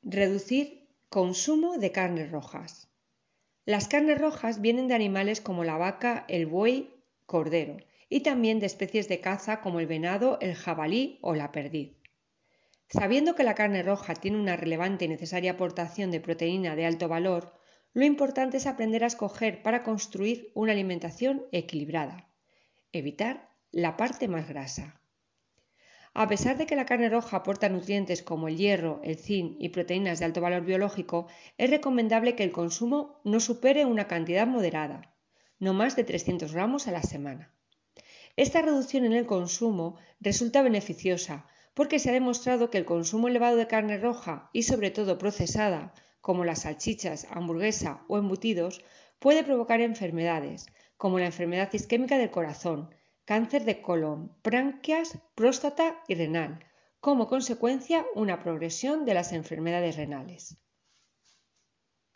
Reducir consumo de carnes rojas. Las carnes rojas vienen de animales como la vaca, el buey, cordero y también de especies de caza como el venado, el jabalí o la perdiz. Sabiendo que la carne roja tiene una relevante y necesaria aportación de proteína de alto valor, lo importante es aprender a escoger para construir una alimentación equilibrada. Evitar la parte más grasa. A pesar de que la carne roja aporta nutrientes como el hierro, el zinc y proteínas de alto valor biológico, es recomendable que el consumo no supere una cantidad moderada, no más de 300 gramos a la semana. Esta reducción en el consumo resulta beneficiosa porque se ha demostrado que el consumo elevado de carne roja y sobre todo procesada, como las salchichas, hamburguesa o embutidos, puede provocar enfermedades como la enfermedad isquémica del corazón, cáncer de colon, páncreas, próstata y renal, como consecuencia una progresión de las enfermedades renales.